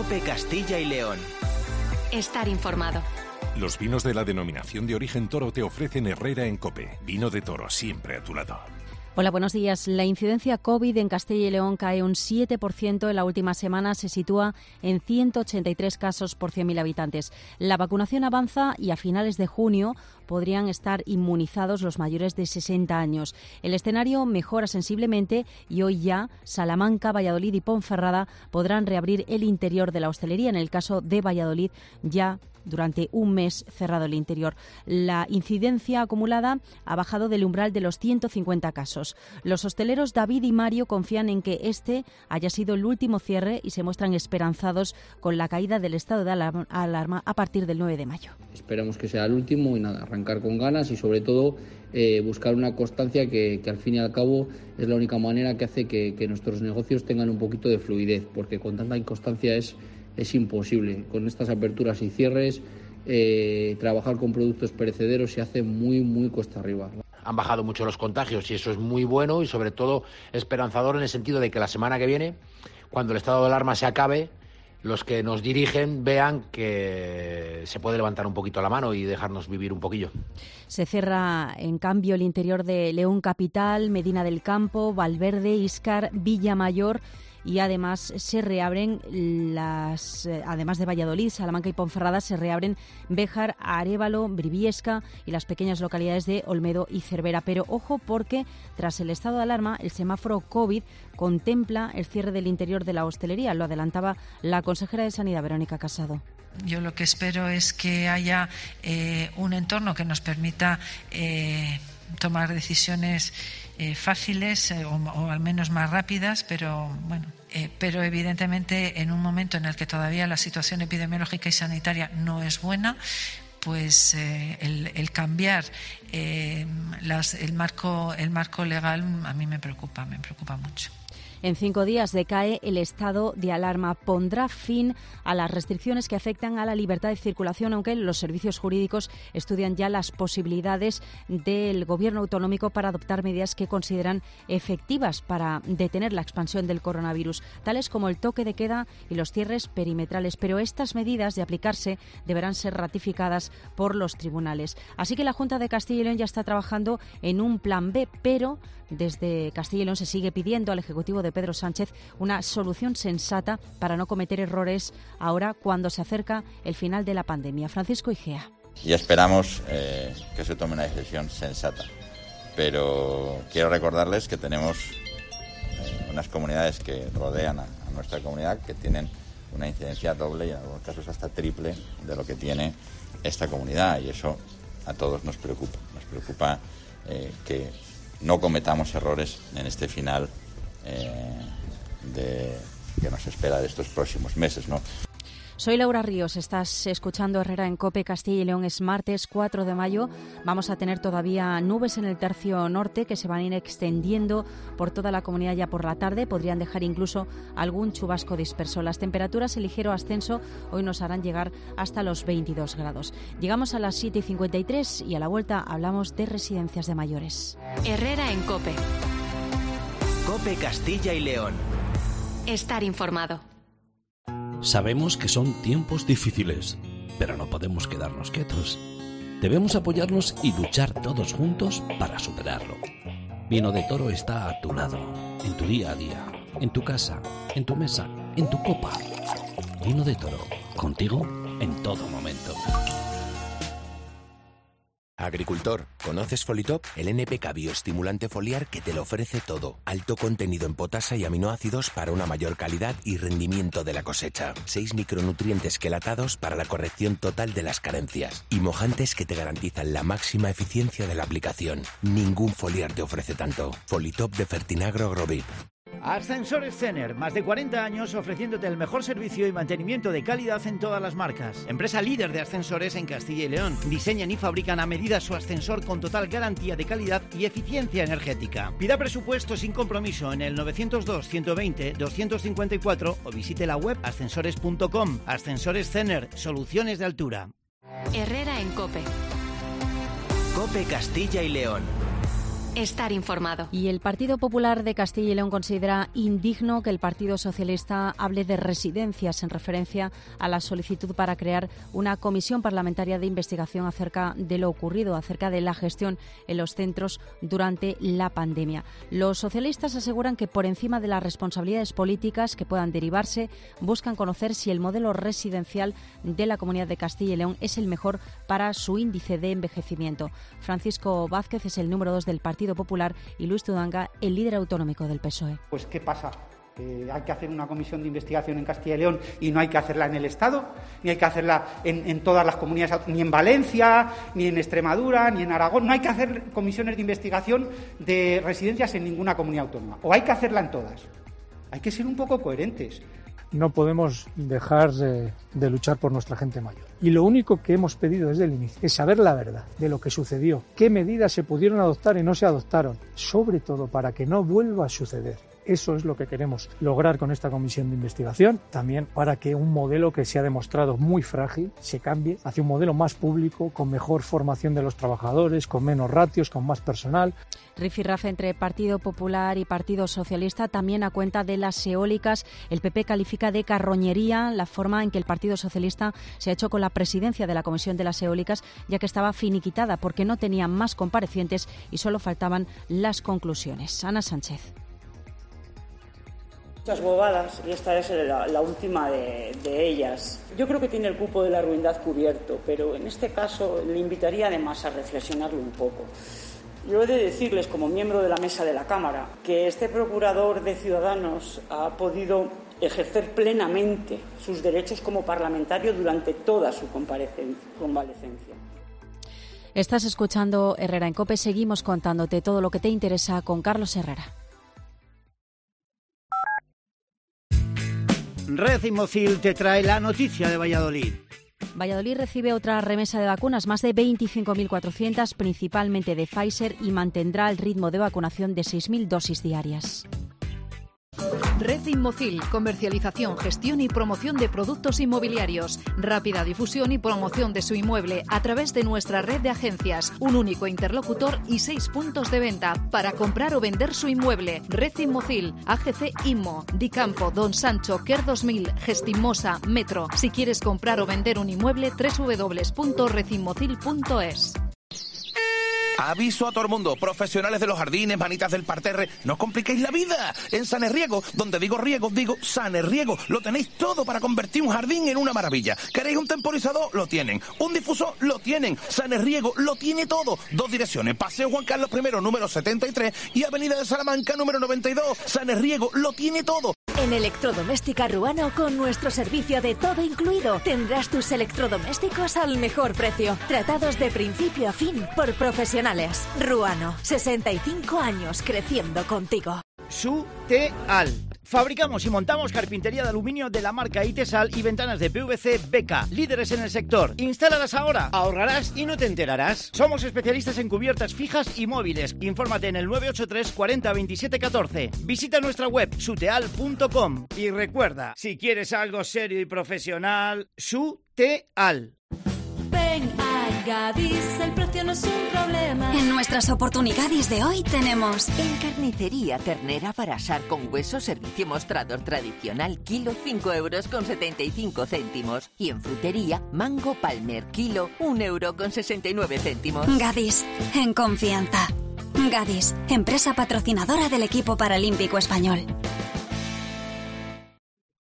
COPE Castilla y León. Estar informado. Los vinos de la denominación de origen Toro te ofrecen Herrera en COPE. Vino de Toro, siempre a tu lado. Hola, buenos días. La incidencia COVID en Castilla y León cae un 7% en la última semana. Se sitúa en 183 casos por 100.000 habitantes. La vacunación avanza y a finales de junio podrían estar inmunizados los mayores de 60 años. El escenario mejora sensiblemente y hoy ya Salamanca, Valladolid y Ponferrada podrán reabrir el interior de la hostelería. En el caso de Valladolid, ya durante un mes cerrado el interior. La incidencia acumulada ha bajado del umbral de los 150 casos. Los hosteleros David y Mario confían en que este haya sido el último cierre y se muestran esperanzados con la caída del estado de alarma a partir del 9 de mayo. Esperamos que sea el último y nada, arrancar con ganas y sobre todo buscar una constancia que al fin y al cabo es la única manera que hace que nuestros negocios tengan un poquito de fluidez, porque con tanta inconstancia es imposible. Con estas aperturas y cierres, trabajar con productos perecederos se hace muy cuesta arriba. Han bajado mucho los contagios y eso es muy bueno y sobre todo esperanzador en el sentido de que la semana que viene, cuando el estado de alarma se acabe, los que nos dirigen vean que se puede levantar un poquito la mano y dejarnos vivir un poquillo. Se cierra, en cambio, el interior de León capital, Medina del Campo, Valverde, Íscar, Villamayor. Y además se reabren además de Valladolid, Salamanca y Ponferrada, se reabren Béjar, Arévalo, Briviesca y las pequeñas localidades de Olmedo y Cervera. Pero ojo, porque tras el estado de alarma, el semáforo COVID contempla el cierre del interior de la hostelería. Lo adelantaba la consejera de Sanidad, Verónica Casado. Yo lo que espero es que haya un entorno que nos permita tomar decisiones fáciles o al menos más rápidas, pero evidentemente en un momento en el que todavía la situación epidemiológica y sanitaria no es buena, pues el cambiar el marco legal a mí me preocupa mucho. En 5 días decae el estado de alarma. Pondrá fin a las restricciones que afectan a la libertad de circulación, aunque los servicios jurídicos estudian ya las posibilidades del Gobierno autonómico para adoptar medidas que consideran efectivas para detener la expansión del coronavirus, tales como el toque de queda y los cierres perimetrales. Pero estas medidas, de aplicarse, deberán ser ratificadas por los tribunales. Así que la Junta de Castilla y León ya está trabajando en un plan B, pero desde Castilla y León se sigue pidiendo al Ejecutivo de Pedro Sánchez una solución sensata para no cometer errores ahora cuando se acerca el final de la pandemia. Francisco Igea. Y esperamos que se tome una decisión sensata. Pero quiero recordarles que tenemos unas comunidades que rodean a nuestra comunidad que tienen una incidencia doble y en algunos casos hasta triple de lo que tiene esta comunidad. Y eso a todos nos preocupa. Nos preocupa que no cometamos errores en este final que nos espera de estos próximos meses, ¿no? Soy Laura Ríos, estás escuchando Herrera en COPE Castilla y León. Es martes 4 de mayo. Vamos a tener todavía nubes en el tercio norte que se van a ir extendiendo por toda la comunidad ya por la tarde. Podrían dejar incluso algún chubasco disperso. Las temperaturas en ligero ascenso hoy nos harán llegar hasta los 22 grados. Llegamos a las 7:53 y a la vuelta hablamos de residencias de mayores. Herrera en COPE. COPE Castilla y León. Estar informado. Sabemos que son tiempos difíciles, pero no podemos quedarnos quietos. Debemos apoyarnos y luchar todos juntos para superarlo. Vino de Toro está a tu lado, en tu día a día, en tu casa, en tu mesa, en tu copa. Vino de Toro, contigo en todo momento. Agricultor, ¿conoces Folitop? El NPK bioestimulante foliar que te lo ofrece todo. Alto contenido en potasa y aminoácidos para una mayor calidad y rendimiento de la cosecha. 6 micronutrientes quelatados para la corrección total de las carencias. Y mojantes que te garantizan la máxima eficiencia de la aplicación. Ningún foliar te ofrece tanto. Folitop de Fertinagro Agrovit. Ascensores Zener, más de 40 años ofreciéndote el mejor servicio y mantenimiento de calidad en todas las marcas. Empresa líder de ascensores en Castilla y León. Diseñan y fabrican a medida su ascensor con total garantía de calidad y eficiencia energética. Pida presupuesto sin compromiso en el 902-120-254 o visite la web ascensores.com. Ascensores Zener, soluciones de altura. Herrera en COPE. COPE Castilla y León. Estar informado. Y el Partido Popular de Castilla y León considera indigno que el Partido Socialista hable de residencias en referencia a la solicitud para crear una comisión parlamentaria de investigación acerca de lo ocurrido, acerca de la gestión en los centros durante la pandemia. Los socialistas aseguran que por encima de las responsabilidades políticas que puedan derivarse, buscan conocer si el modelo residencial de la Comunidad de Castilla y León es el mejor para su índice de envejecimiento. Francisco Vázquez es el número 2 del Partido Popular y Luis Tudanga, el líder autonómico del PSOE. Pues ¿qué pasa? Hay que hacer una comisión de investigación en Castilla y León y no hay que hacerla en el Estado, ni hay que hacerla en todas las comunidades, ni en Valencia, ni en Extremadura, ni en Aragón. No hay que hacer comisiones de investigación de residencias en ninguna comunidad autónoma. O hay que hacerla en todas. Hay que ser un poco coherentes. No podemos dejar de luchar por nuestra gente mayor. Y lo único que hemos pedido desde el inicio es saber la verdad de lo que sucedió, qué medidas se pudieron adoptar y no se adoptaron, sobre todo para que no vuelva a suceder. Eso es lo que queremos lograr con esta comisión de investigación, también para que un modelo que se ha demostrado muy frágil se cambie hacia un modelo más público, con mejor formación de los trabajadores, con menos ratios, con más personal. Rifirrafe entre Partido Popular y Partido Socialista, también a cuenta de las eólicas. El PP califica de carroñería la forma en que el Partido Socialista se ha hecho con la presidencia de la Comisión de las Eólicas, ya que estaba finiquitada porque no tenía más comparecientes y solo faltaban las conclusiones. Ana Sánchez. Muchas bobadas y esta es la última de ellas. Yo creo que tiene el cupo de la ruindad cubierto, pero en este caso le invitaría además a reflexionarlo un poco. Yo he de decirles, como miembro de la mesa de la Cámara, que este procurador de Ciudadanos ha podido ejercer plenamente sus derechos como parlamentario durante toda su convalecencia. Estás escuchando Herrera en COPE. Seguimos contándote todo lo que te interesa con Carlos Herrera. Red Inmocil te trae la noticia de Valladolid. Valladolid recibe otra remesa de vacunas, más de 25.400, principalmente de Pfizer, y mantendrá el ritmo de vacunación de 6.000 dosis diarias. Red Inmocil, comercialización, gestión y promoción de productos inmobiliarios. Rápida difusión y promoción de su inmueble a través de nuestra red de agencias. Un único interlocutor y 6 puntos de venta para comprar o vender su inmueble. Red Inmocil, AGC Inmo, Dicampo, Don Sancho, Quer 2000, Gestimosa, Metro. Si quieres comprar o vender un inmueble, www.redinmocil.es. Aviso a todo el mundo, profesionales de los jardines, manitas del parterre, no os compliquéis la vida. En Sanerriego, donde digo riego, digo Sanerriego, lo tenéis todo para convertir un jardín en una maravilla. ¿Queréis un temporizador? Lo tienen. ¿Un difusor? Lo tienen. Sanerriego lo tiene todo. 2 direcciones, Paseo Juan Carlos I, número 73 y Avenida de Salamanca, número 92. Sanerriego lo tiene todo. En Electrodoméstica Ruano, con nuestro servicio de todo incluido, tendrás tus electrodomésticos al mejor precio. Tratados de principio a fin por profesionales. Ruano, 65 años creciendo contigo. Suteal. Fabricamos y montamos carpintería de aluminio de la marca Itesal y ventanas de PVC Beca, líderes en el sector. Instálalas ahora, ahorrarás y no te enterarás. Somos especialistas en cubiertas fijas y móviles. Infórmate en el 983 40 27 14. Visita nuestra web suteal.com y recuerda, si quieres algo serio y profesional, Suteal. Ven a Gadis, el precio no es un problema. En nuestras oportunidades de hoy tenemos: en carnicería, ternera para asar con hueso, servicio mostrador tradicional, kilo 5,75 €. Y en frutería, mango palmer, kilo 1,69 €. Gadis, en confianza. Gadis, empresa patrocinadora del equipo paralímpico español.